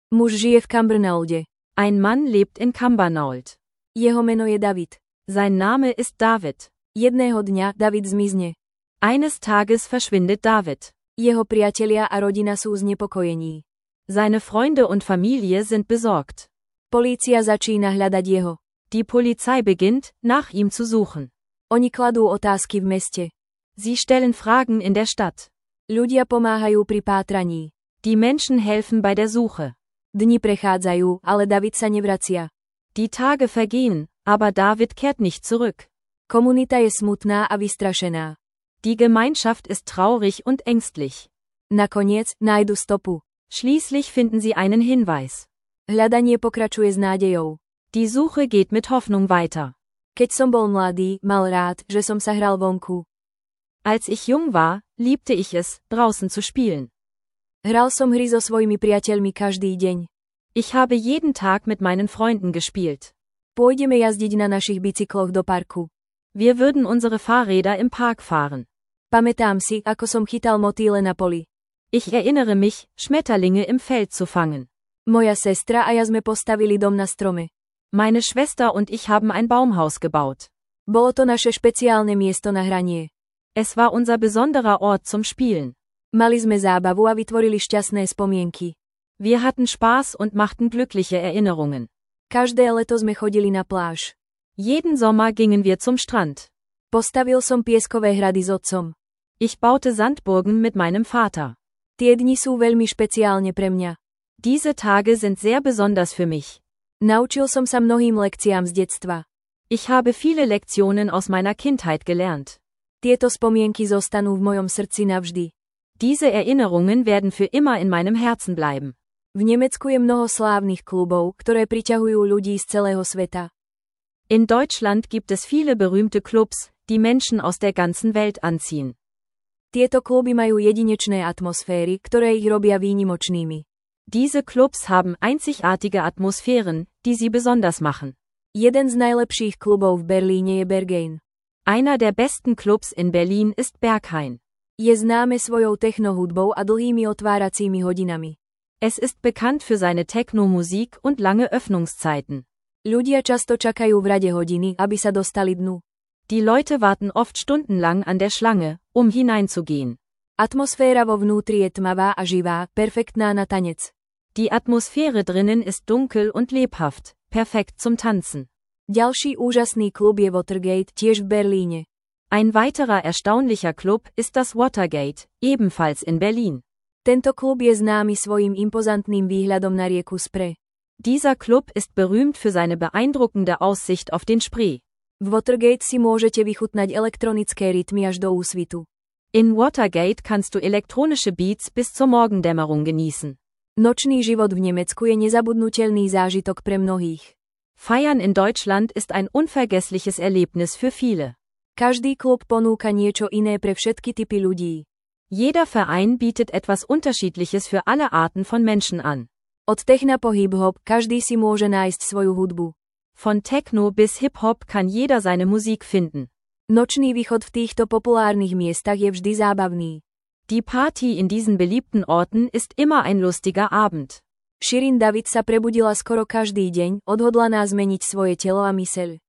Muž žije v Cumbernaulde. Ein Mann lebt in Cumbernauld. Jeho meno je David. Sein Name ist David. Jedného dňa David zmizne. Eines Tages verschwindet David. Jeho priatelia a rodina sú znepokojení. Seine Freunde und Familie sind besorgt. Polícia začína hľadať jeho. Die Polizei beginnt, nach ihm zu suchen. Oni kladú otázky v meste. Sie stellen Fragen in der Stadt. Ľudia pomáhajú pri pátraní. Die Menschen helfen bei der Suche. Dni prechádzajú, ale David sa nevracia. Die Tage vergehen, aber David kehrt nicht zurück. Komunita je smutná a vystrašená. Die Gemeinschaft ist traurig und ängstlich. Nakoniec nájdu stopu. Schließlich finden sie einen Hinweis. Hľadanie pokračuje s nádejou. Die Suche geht mit Hoffnung weiter. Keď som bol mladý, mal rád, že som sa hral vonku. Als ich jung war, liebte ich es, draußen zu spielen. Hral som hry so svojimi priateľmi každý deň. Ich habe jeden Tag mit meinen Freunden gespielt. Pôjdeme jazdiť na našich bicykloch do parku. Wir würden unsere Fahrräder im Park fahren. Pamätám si, ako som chytal motýle na poli. Ich erinnere mich, Schmetterlinge im Feld zu fangen. Moja sestra a ja sme postavili dom na strome. Meine Schwester und ich haben ein Baumhaus gebaut. Bolo to naše špeciálne miesto na hranie. Es war unser besonderer Ort zum Spielen. Mali sme zábavu a vytvorili šťastné spomienky. Wir hatten Spaß und machten glückliche Erinnerungen. Každé leto sme chodili na pláž. Jeden Sommer gingen wir zum Strand. Postavil som pieskové hrady s otcom. Ich baute Sandburgen mit meinem Vater. Tie dni sú veľmi špeciálne pre mňa. Diese Tage sind sehr besonders für mich. Naučil som sa mnohým lekciám z detstva. Ich habe viele Lektionen aus meiner Kindheit gelernt. Tieto spomienky zostanú v mojom srdci navždy. Diese Erinnerungen werden für immer in meinem Herzen bleiben. V Nemecku je mnoho slávnych klubov, ktoré priťahujú ľudí z celého sveta. In Deutschland gibt es viele berühmte Clubs, die Menschen aus der ganzen Welt anziehen. Tieto kluby majú jedinečné atmosféry, ktoré ich robia výnimočnými. Diese Clubs haben einzigartige Atmosphären, die sie besonders machen. Jeden z najlepších klubov v Berlíne je Berghain. Einer der besten Clubs in Berlin ist Berghain. Je známe svojou technohudbou a dlhými otváracími hodinami. Es ist bekannt für seine Techno-Musik und lange Öffnungszeiten. Ľudia často čakajú v rade hodiny, aby sa dostali dnu. Die Leute warten oft stundenlang an der Schlange, um hineinzugehen. Atmosféra vo vnútri je tmavá a živá, perfektná na tanec. Die Atmosphäre drinnen ist dunkel und lebhaft, perfekt zum Tanzen. Ďalší úžasný klub je Watergate, tiež v Berlíne. Ein weiterer erstaunlicher Club ist das Watergate, ebenfalls in Berlin. Tento klub je známy svojím impozantným výhľadom na rieku Spree. Dieser Club ist berühmt für seine beeindruckende Aussicht auf den Spree. V Watergate si môžete vychutnať elektronické rytmy až do úsvitu. In Watergate kannst du elektronische Beats bis zur Morgendämmerung genießen. Nočný život v Nemecku je nezabudnutelný zážitok pre mnohých. Feiern in Deutschland ist ein unvergessliches Erlebnis für viele. Každý klub ponúka niečo iné pre všetky typy ľudí. Jeder Verein bietet etwas Unterschiedliches für alle Arten von Menschen an. Od techna po hip-hop, každý si môže nájsť svoju hudbu. Von Techno bis Hip-Hop kann jeder seine Musik finden. Nočný východ v týchto populárnych miestach je vždy zábavný. Die Party in diesen beliebten Orten ist immer ein lustiger Abend. Shirin David sa prebudila skoro každý deň, odhodlaná zmeniť svoje telo a myseľ.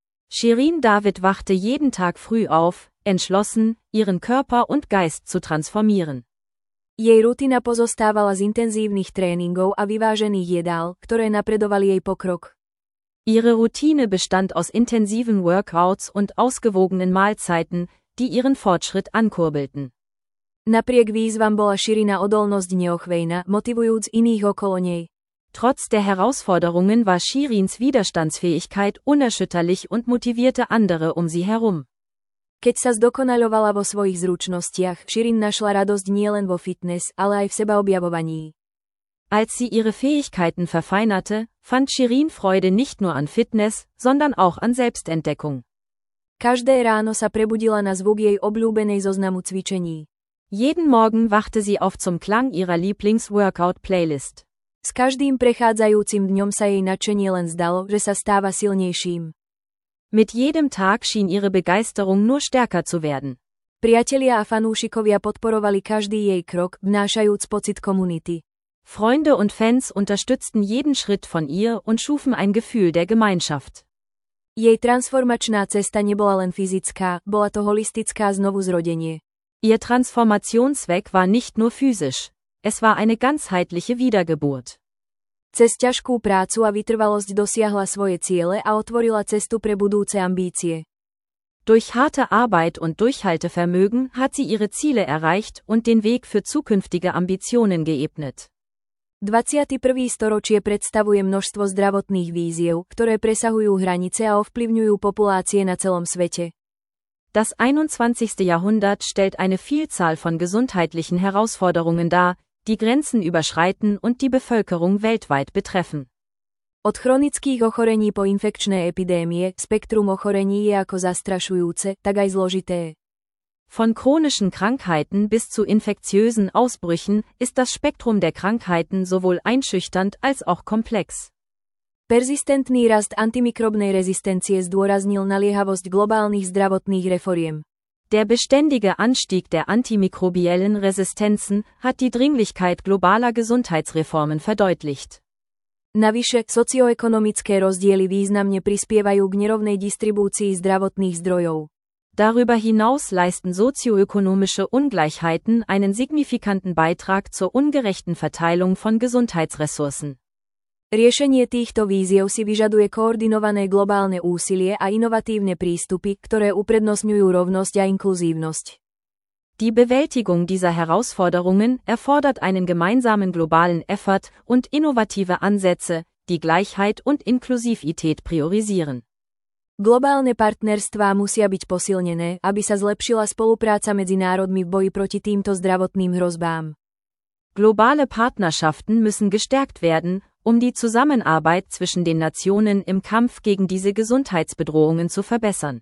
Shirin David wachte jeden Tag früh auf, entschlossen, ihren Körper und Geist zu transformieren. Jej rutina pozostávala z intenzívnych tréningov a vyvážených jedál, ktoré napredovali jej pokrok. Ihre Routine bestand aus intensiven Workouts und ausgewogenen Mahlzeiten, die ihren Fortschritt ankurbelten. Napriek výzvam bola Shirina odolnosť neochvejná, motivujúc iných okolo nej. Trotz der Herausforderungen war Shirins Widerstandsfähigkeit unerschütterlich und motivierte andere um sie herum. Keď sa zdokonaľovala vo svojich zručnostiach, Shirin našla radosť nielen vo fitness, ale aj v sebaobjavovaní. Als sie ihre Fähigkeiten verfeinerte, fand Shirin Freude nicht nur an Fitness, sondern auch an Selbstentdeckung. Každé ráno sa prebudila na zvuk jej obľúbenej zoznamu cvičení. Jeden Morgen wachte sie auf zum Klang ihrer Lieblings-Workout-Playlist. S každým prechádzajúcim dňom sa jej nadšenie len zdalo, že sa stáva silnejším. Mit jedem Tag schien ihre Begeisterung nur stärker zu werden. Priatelia a fanúšikovia podporovali každý jej krok, vnášajúc pocit komunity. Freunde und Fans unterstützten jeden Schritt von ihr und schufen ein Gefühl der Gemeinschaft. Jej transformačná cesta nebola len fyzická, bola to holistická znovuzrodenie. Ihr Transformationszweck war nicht nur physisch, es war eine ganzheitliche Wiedergeburt. Cez ťažkú prácu a vytrvalosť dosiahla svoje ciele a otvorila cestu pre budúce ambície. Durch harte Arbeit und Durchhaltevermögen hat sie ihre Ziele erreicht und den Weg für zukünftige Ambitionen geebnet. 21. storočie predstavuje množstvo zdravotných víziev, ktoré presahujú hranice a ovplyvňujú populácie na celom svete. Das 21. Jahrhundert stellt eine Vielzahl von gesundheitlichen Herausforderungen dar, die Grenzen überschreiten und die Bevölkerung weltweit betreffen. Od chronických ochorení po infekčné epidémie, spektrum ochorení je ako zastrašujúce, tak aj zložité. Von chronischen Krankheiten bis zu infektiösen Ausbrüchen ist das Spektrum der Krankheiten sowohl einschüchternd als auch komplex. Persistentný rast antimikrobnej rezistencie zdôraznil naliehavosť globálnych zdravotných reforiem. Der beständige Anstieg der antimikrobiellen Resistenzen hat die Dringlichkeit globaler Gesundheitsreformen verdeutlicht. Navyše, socioekonomické rozdiely významne prispievajú k nerovnej distribúcii zdravotných zdrojov. Darüber hinaus leisten sozioökonomische Ungleichheiten einen signifikanten Beitrag zur ungerechten Verteilung von Gesundheitsressourcen. Riešenie týchto víziev si vyžaduje koordinované globálne úsilie a inovatívne prístupy, ktoré uprednostňujú rovnosť a inkluzívnosť. Die Bewältigung dieser Herausforderungen erfordert einen gemeinsamen globalen Effort und innovative Ansätze, die Gleichheit und Inklusivität priorisieren. Globálne partnerstvá musia byť posilnené, aby sa zlepšila spolupráca medzi národmi v boji proti týmto zdravotným hrozbám. Globale Partnerschaften müssen gestärkt werden, um die Zusammenarbeit zwischen den Nationen im Kampf gegen diese Gesundheitsbedrohungen zu verbessern.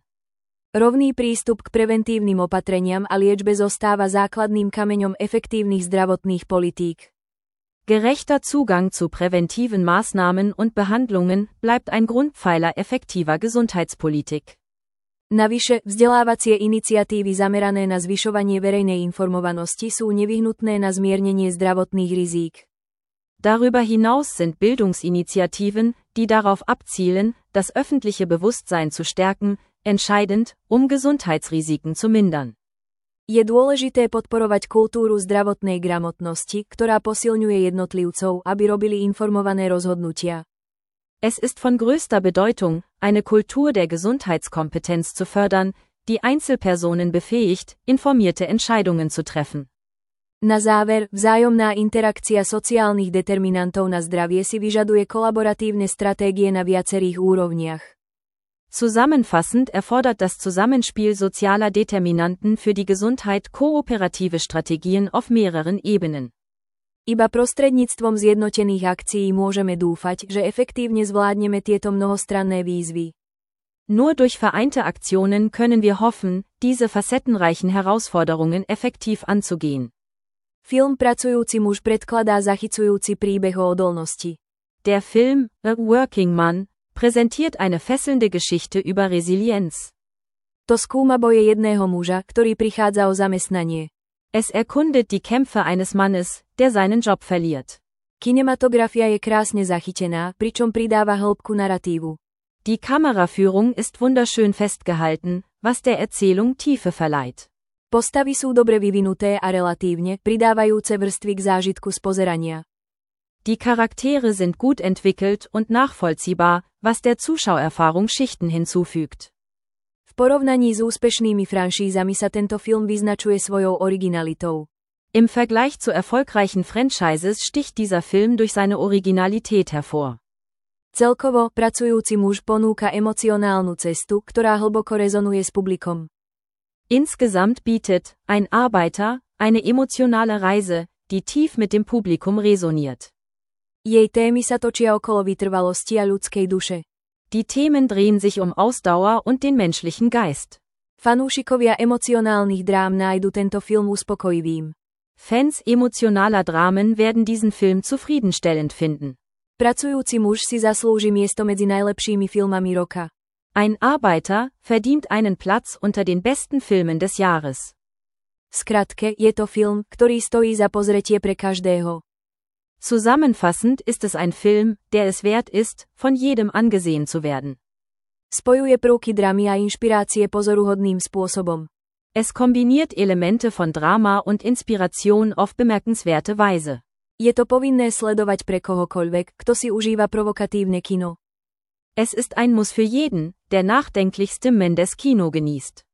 Rovný prístup k preventívnym opatreniam a liečbe zostáva základným kameňom efektívnych zdravotných politík. Gerechter Zugang zu präventiven Maßnahmen und Behandlungen bleibt ein Grundpfeiler effektiver Gesundheitspolitik. Navyše, vzdelávacie iniciatívy zamerané na zvyšovanie verejnej informovanosti sú nevyhnutné na zmiernenie zdravotných rizík. Darüber hinaus sind Bildungsinitiativen, die darauf abzielen, das öffentliche Bewusstsein zu stärken, entscheidend, um Gesundheitsrisiken zu mindern. Je dôležité podporovať kultúru zdravotnej gramotnosti, ktorá posilňuje jednotlivcov, aby robili informované rozhodnutia. Es ist von größter Bedeutung, eine Kultur der Gesundheitskompetenz zu fördern, die Einzelpersonen befähigt, informierte Entscheidungen zu treffen. Na záver, vzájomná interakcia sociálnych determinantov na zdravie si vyžaduje kolaboratívne stratégie na viacerých úrovniach. Zusammenfassend erfordert das Zusammenspiel sozialer Determinanten für die Gesundheit kooperative Strategien auf mehreren Ebenen. Iba prostredníctvom zjednotených akcií môžeme dúfať, že efektívne zvládneme tieto mnohostranné výzvy. Nur durch vereinte Aktionen können wir hoffen, diese facettenreichen Herausforderungen effektiv anzugehen. Film Pracujúci muž predkladá zachycujúci príbeh o odolnosti. Der Film A Working Man präsentiert eine fesselnde Geschichte über Resilienz. To skúma boje jedného muža, ktorý prichádza o zamestnanie. Es erkundet die Kämpfe eines Mannes, der seinen Job verliert. Kinematografia je krásne zachytená, pričom pridáva hĺbku naratívu. Die Kameraführung ist wunderschön festgehalten, was der Erzählung Tiefe verleiht. Postavy sú dobre vyvinuté a relatívne, pridávajúce vrstvy k zážitku z pozerania. Die Charaktere sind gut entwickelt und nachvollziehbar, was der Zuschauererfahrung Schichten hinzufügt. V porovnaní s úspešnými franšízami sa tento film vyznačuje svojou originalitou. Im Vergleich zu erfolgreichen Franchises sticht dieser Film durch seine Originalität hervor. Celkovo, Pracujúci muž ponúka emocionálnu cestu, ktorá hlboko rezonuje s publikom. Insgesamt bietet Ein Arbeiter eine emotionale Reise, die tief mit dem Publikum resoniert. Jej témy sa točia okolo vytrvalosti a ľudskej duše. Die Themen drehen sich um Ausdauer und den menschlichen Geist. Fanúšikovia emocionálnych drám nájdu tento film uspokojivým. Fans emotionaler Dramen werden diesen Film zufriedenstellend finden. Pracujúci muž si zaslúži miesto medzi najlepšími filmami roka. Ein Arbeiter verdient einen Platz unter den besten Filmen des Jahres. V skratke, je to film, ktorý stojí za pozretie pre každého. Zusammenfassend ist es ein Film, der es wert ist, von jedem angesehen zu werden. Spojuje prvky dramy a inšpirácie pozoruhodným spôsobom. Es kombiniert Elemente von Drama und Inspiration auf bemerkenswerte Weise. Je to povinné sledovať pre kohokoľvek, kto si užíva provokatívne kino. Es ist ein Muss für jeden, der nachdenklichste Mendes Kino genießt.